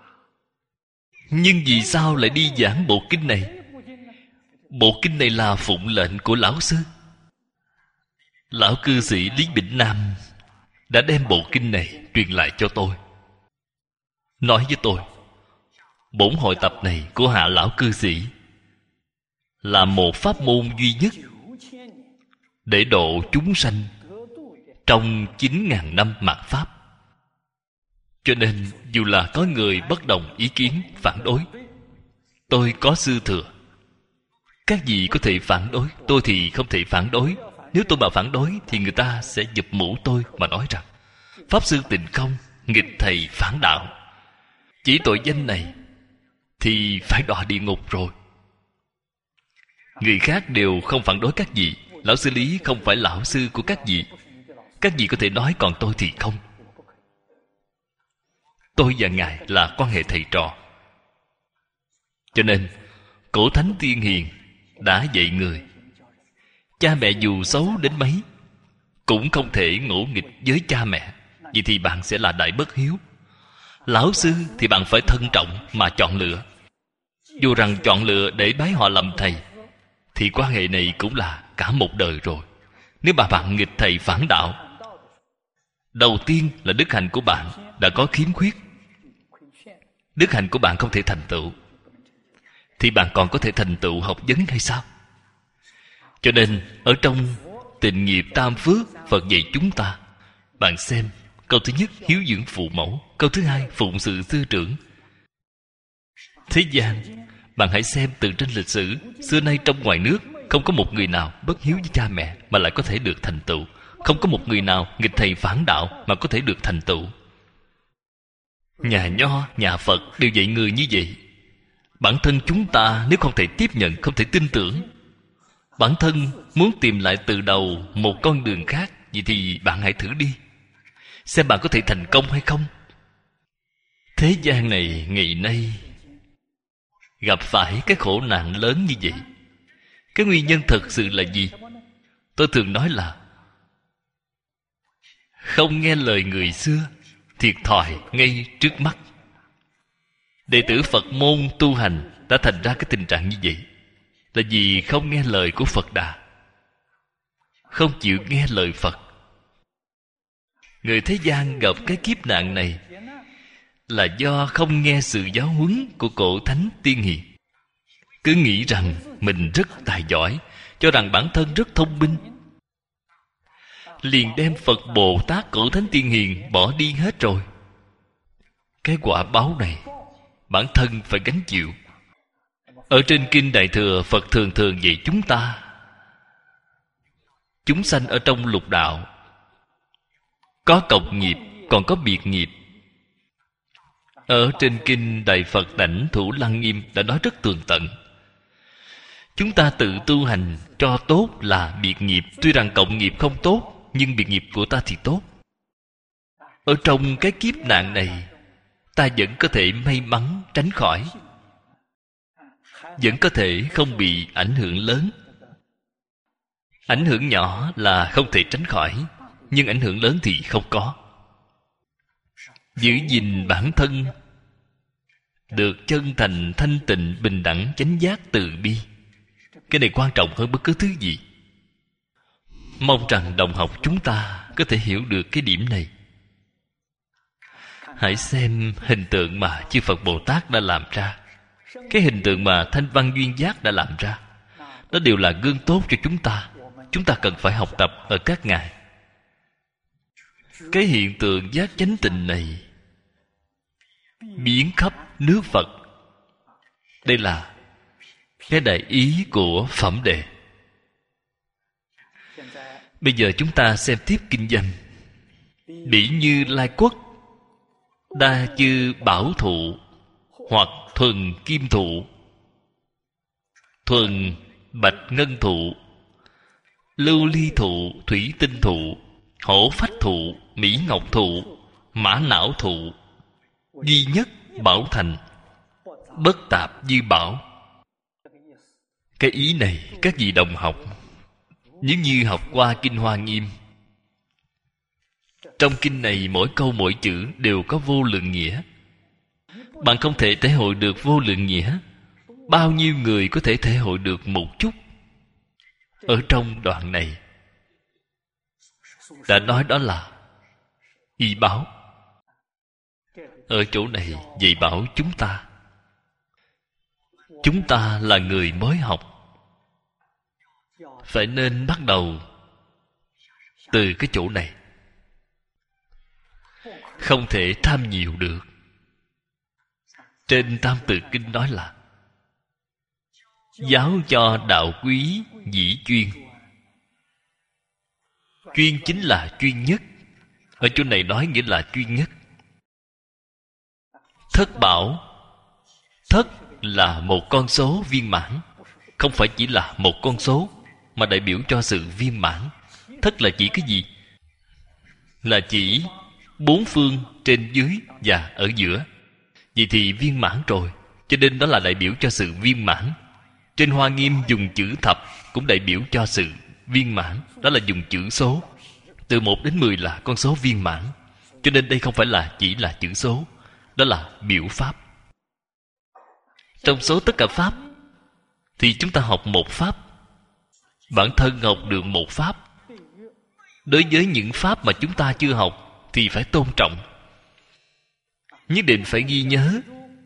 Nhưng vì sao lại đi giảng bộ kinh này? Bộ kinh này là phụng lệnh của lão sư. Lão cư sĩ Lý Bỉnh Nam đã đem bộ kinh này truyền lại cho tôi, nói với tôi bổn hội tập này của hạ lão cư sĩ là một pháp môn duy nhất để độ chúng sanh trong 9.000 năm mạt Pháp. Cho nên dù là có người bất đồng ý kiến, phản đối, tôi có sư thừa. Các vị có thể phản đối, tôi thì không thể phản đối. Nếu tôi mà phản đối thì người ta sẽ giật mũ tôi mà nói rằng Pháp Sư Tịnh Không nghịch thầy phản đạo. Chỉ tội danh này thì phải đọa địa ngục rồi. Người khác đều không phản đối các vị, Lão sư Lý không phải lão sư của các vị. Các vị có thể nói, còn tôi thì không. Tôi và ngài là quan hệ thầy trò. Cho nên cổ thánh tiên hiền đã dạy người, cha mẹ dù xấu đến mấy cũng không thể ngỗ nghịch với cha mẹ. Vậy thì bạn sẽ là đại bất hiếu. Lão sư thì bạn phải thân trọng mà chọn lựa. Dù rằng chọn lựa để bái họ làm thầy, thì quan hệ này cũng là cả một đời rồi. Nếu mà bạn nghịch thầy phản đạo, đầu tiên là đức hạnh của bạn đã có khiếm khuyết. Đức hạnh của bạn không thể thành tựu, thì bạn còn có thể thành tựu học vấn hay sao? Cho nên ở trong Tịnh Nghiệp Tam Phước, Phật dạy chúng ta, bạn xem, câu thứ nhất hiếu dưỡng phụ mẫu, câu thứ hai phụng sự sư trưởng. Thế gian, bạn hãy xem từ trên lịch sử, xưa nay trong ngoài nước, không có một người nào bất hiếu với cha mẹ mà lại có thể được thành tựu. Không có một người nào nghịch thầy phản đạo mà có thể được thành tựu. Nhà Nho, nhà Phật đều dạy người như vậy. Bản thân chúng ta nếu không thể tiếp nhận, không thể tin tưởng, bản thân muốn tìm lại từ đầu một con đường khác, vậy thì bạn hãy thử đi, xem bạn có thể thành công hay không. Thế gian này ngày nay gặp phải cái khổ nạn lớn như vậy, cái nguyên nhân thật sự là gì? Tôi thường nói là không nghe lời người xưa, thiệt thòi ngay trước mắt. Đệ tử Phật môn tu hành đã thành ra cái tình trạng như vậy, là vì không nghe lời của Phật Đà, không chịu nghe lời Phật. Người thế gian gặp cái kiếp nạn này là do không nghe sự giáo huấn của cổ thánh tiên hiền. Cứ nghĩ rằng mình rất tài giỏi, cho rằng bản thân rất thông minh, liền đem Phật Bồ Tát cổ thánh tiên hiền bỏ đi hết rồi. Cái quả báo này bản thân phải gánh chịu. Ở trên Kinh Đại Thừa, Phật thường thường dạy chúng ta, chúng sanh ở trong lục đạo có cộng nghiệp, còn có biệt nghiệp. Ở trên Kinh Đại Phật Đảnh Thủ Lăng Nghiêm đã nói rất tường tận. Chúng ta tự tu hành cho tốt là biệt nghiệp. Tuy rằng cộng nghiệp không tốt, nhưng biệt nghiệp của ta thì tốt. Ở trong cái kiếp nạn này, ta vẫn có thể may mắn tránh khỏi, vẫn có thể không bị ảnh hưởng lớn. Ảnh hưởng nhỏ là không thể tránh khỏi, nhưng ảnh hưởng lớn thì không có. Giữ gìn bản thân được chân thành, thanh tịnh, bình đẳng, chánh giác, từ bi, cái này quan trọng hơn bất cứ thứ gì. Mong rằng đồng học chúng ta có thể hiểu được cái điểm này. Hãy xem hình tượng mà chư Phật Bồ Tát đã làm ra, cái hình tượng mà Thanh Văn Duyên Giác đã làm ra, đó đều là gương tốt cho chúng ta. Chúng ta cần phải học tập ở các ngài. Cái hiện tượng giác chánh tịnh này biến khắp nước Phật. Đây là cái đại ý của phẩm đề. Bây giờ chúng ta xem tiếp kinh văn. Bỉ Như Lai Quốc, đa chư bảo thụ, hoặc thuần kim thụ, thuần bạch ngân thụ, lưu ly thụ, thủy tinh thụ, hổ phách thụ, mỹ ngọc thụ, mã não thụ, duy nhất bảo thành, bất tạp dư bảo. Cái ý này các vị đồng học, nếu như học qua Kinh Hoa Nghiêm, trong kinh này mỗi câu mỗi chữ đều có vô lượng nghĩa. Bạn không thể thể hội được vô lượng nghĩa. Bao nhiêu người có thể thể hội được một chút? Ở trong đoạn này đã nói đó là y báo. Ở chỗ này dạy bảo chúng ta là người mới học, phải nên bắt đầu từ cái chỗ này. Không thể tham nhiều được. Trên Tam Tự Kinh nói là giáo cho đạo quý dĩ chuyên. Chuyên chính là chuyên nhất. Ở chỗ này nói nghĩa là chuyên nhất. Thất bảo. Thất là một con số viên mãn, không phải chỉ là một con số. mà đại biểu cho sự viên mãn. Thất là chỉ cái gì? Là chỉ bốn phương, trên dưới và ở giữa. Vậy thì viên mãn rồi, cho nên đó là đại biểu cho sự viên mãn. Trên Hoa Nghiêm dùng chữ thập cũng đại biểu cho sự viên mãn. Đó là dùng chữ số. Từ 1 đến 10 là con số viên mãn. Cho nên đây không phải là chỉ là chữ số, đó là biểu pháp. Trong số tất cả pháp thì chúng ta học một pháp. Bản thân học được một pháp. Đối với những pháp mà chúng ta chưa học thì phải tôn trọng, nhất định phải ghi nhớ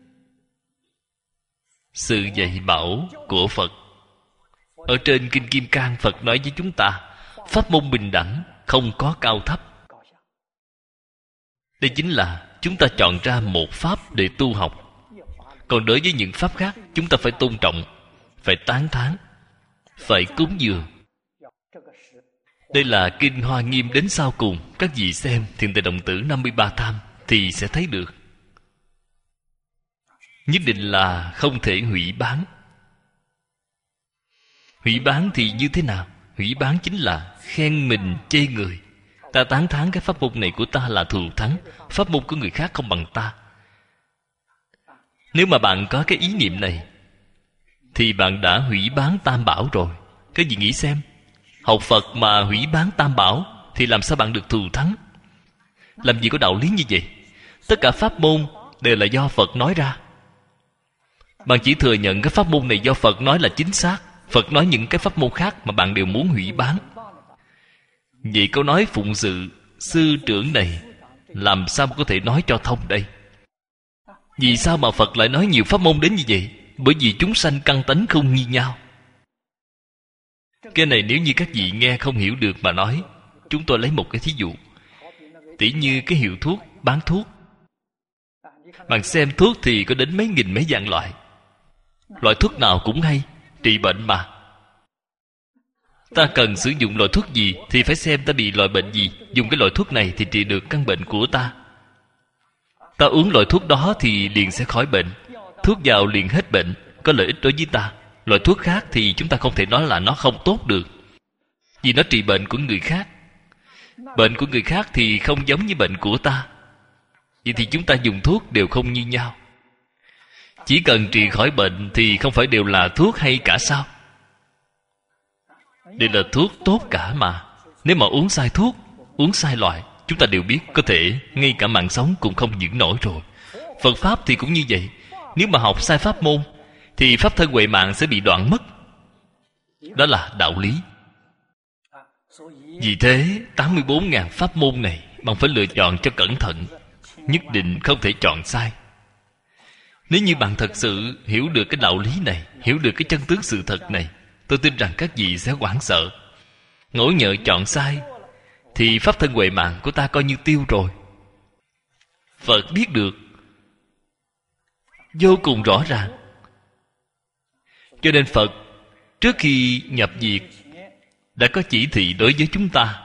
sự dạy bảo của Phật. Ở trên Kinh Kim Cang, Phật nói với chúng ta pháp môn bình đẳng, không có cao thấp. Đây chính là chúng ta chọn ra một pháp để tu học. Còn đối với những pháp khác, chúng ta phải tôn trọng, phải tán thán, phải cúng dường. Đây là Kinh Hoa Nghiêm đến sau cùng. Các vị xem Thiền Tề Đồng Tử 53 tham thì sẽ thấy được. Nhất định là không thể hủy bán. Hủy bán thì như thế nào? Hủy bán chính là khen mình chê người. Ta tán thán cái pháp môn này của ta là thù thắng, pháp môn của người khác không bằng ta. Nếu mà bạn có cái ý niệm này thì bạn đã hủy bán Tam Bảo rồi. Các vị nghĩ xem, học Phật mà hủy bán Tam Bảo thì làm sao bạn được thù thắng? Làm gì có đạo lý như vậy? Tất cả pháp môn đều là do Phật nói ra. Bạn chỉ thừa nhận cái pháp môn này do Phật nói là chính xác. Phật nói những cái pháp môn khác mà bạn đều muốn hủy bán. Vậy câu nói phụng sự sư trưởng này làm sao có thể nói cho thông đây? Vì sao mà Phật lại nói nhiều pháp môn đến như vậy? Bởi vì chúng sanh căn tánh không như nhau. Cái này nếu như các vị nghe không hiểu được mà nói, chúng tôi lấy một cái thí dụ. Tỉ như cái hiệu thuốc, bán thuốc. Bạn xem thuốc thì có đến mấy nghìn mấy vạn loại. Loại thuốc nào cũng hay, trị bệnh mà. Ta cần sử dụng loại thuốc gì thì phải xem ta bị loại bệnh gì. Dùng cái loại thuốc này thì trị được căn bệnh của ta. Ta uống loại thuốc đó thì liền sẽ khỏi bệnh. Thuốc vào liền hết bệnh, có lợi ích đối với ta. Loại thuốc khác thì chúng ta không thể nói là nó không tốt được, vì nó trị bệnh của người khác. Bệnh của người khác thì không giống như bệnh của ta. Vậy thì chúng ta dùng thuốc đều không như nhau. Chỉ cần trị khỏi bệnh thì không phải đều là thuốc hay cả sao? Đều là thuốc tốt cả mà. Nếu mà uống sai thuốc, uống sai loại, chúng ta đều biết có thể ngay cả mạng sống cũng không giữ nổi rồi. Phật Pháp thì cũng như vậy. Nếu mà học sai pháp môn thì pháp thân huệ mạng sẽ bị đoạn mất. Đó là đạo lý. Vì thế 84.000 pháp môn này bạn phải lựa chọn cho cẩn thận. Nhất định không thể chọn sai. Nếu như bạn thật sự hiểu được cái đạo lý này, hiểu được cái chân tướng sự thật này, tôi tin rằng các vị sẽ hoảng sợ. Ngẫu nhỡ chọn sai thì pháp thân huệ mạng của ta coi như tiêu rồi. Phật biết được vô cùng rõ ràng. Cho nên Phật trước khi nhập diệt đã có chỉ thị đối với chúng ta.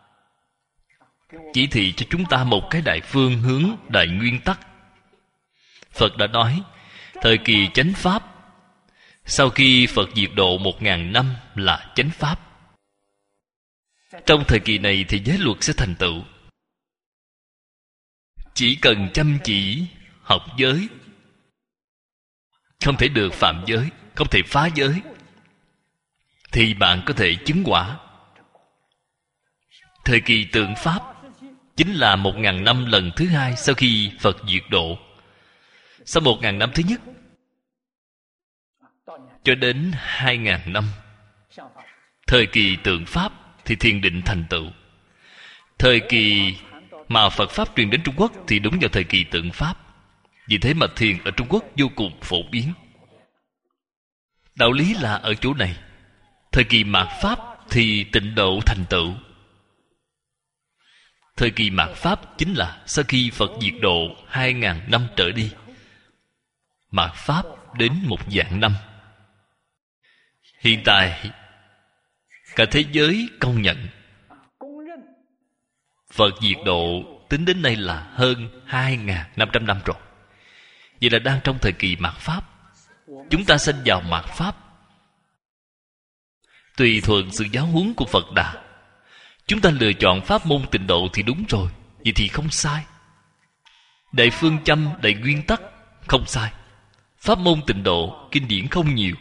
Chỉ thị cho chúng ta một cái đại phương hướng, đại nguyên tắc. Phật đã nói thời kỳ chánh pháp, sau khi Phật diệt độ 1.000 năm là chánh pháp. Trong thời kỳ này thì giới luật sẽ thành tựu. Chỉ cần chăm chỉ học giới, không thể được phạm giới, không thể phá giới, thì bạn có thể chứng quả. Thời kỳ tượng pháp chính là 1.000 năm lần thứ hai sau khi Phật diệt độ. Sau 1.000 năm thứ nhất cho đến 2.000 năm, thời kỳ tượng pháp thì thiền định thành tựu. Thời kỳ mà Phật Pháp truyền đến Trung Quốc thì đúng vào thời kỳ tượng Pháp. Vì thế mà thiền ở Trung Quốc vô cùng phổ biến. Đạo lý là ở chỗ này. Thời kỳ mạt Pháp thì tịnh độ thành tựu. Thời kỳ mạt Pháp chính là sau khi Phật diệt độ 2.000 năm trở đi. Mạt Pháp đến 1.000 năm. Hiện tại cả thế giới công nhận Phật diệt độ tính đến nay là hơn 2.500 năm rồi. Vậy là đang trong thời kỳ mạt Pháp. Chúng ta sinh vào mạt Pháp. tùy thuận sự giáo huấn của Phật Đà. Chúng ta lựa chọn pháp môn tịnh độ thì đúng rồi, vậy thì không sai. Đại phương châm, đại nguyên tắc không sai. Pháp môn tịnh độ, kinh điển không nhiều.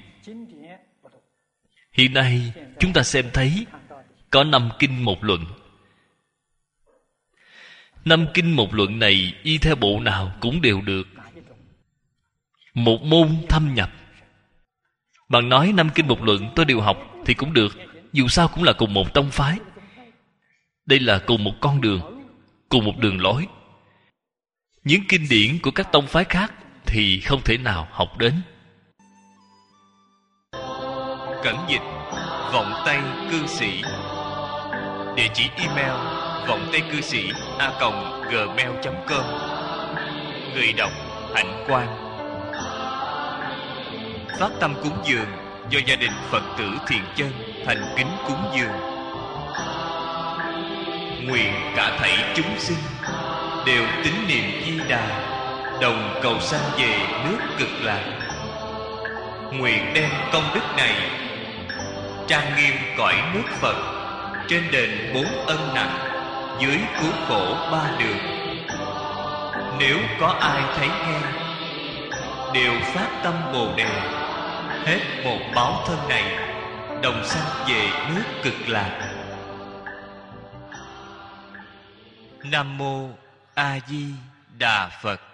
Hiện nay chúng ta xem thấy có 5 kinh 1 luận. 5 kinh 1 luận này y theo bộ nào cũng đều được. Một môn thâm nhập. Bạn nói 5 kinh 1 luận tôi đều học thì cũng được, dù sao cũng là cùng một tông phái. Đây là cùng một con đường, cùng một đường lối. Những kinh điển của các tông phái khác thì không thể nào học đến. Cẩn dịch Vọng Tây Cư Sĩ. Địa chỉ email vongtaicư sĩ@gmail.com. Người đọc Hạnh Quang. Phát tâm cúng dường do gia đình Phật tử Thiện Chân thành kính cúng dường. Nguyện cả thảy chúng sinh đều tín niệm Di Đà, đồng cầu sanh về nước Cực Lạc. Nguyện đem công đức này trang nghiêm cõi nước Phật, trên đền 4 ân nặng, dưới cứu khổ 3 đường. Nếu có ai thấy nghe, đều phát tâm Bồ Đề, hết một báo thân này, đồng sanh về nước Cực Lạc. Nam Mô A Di Đà Phật.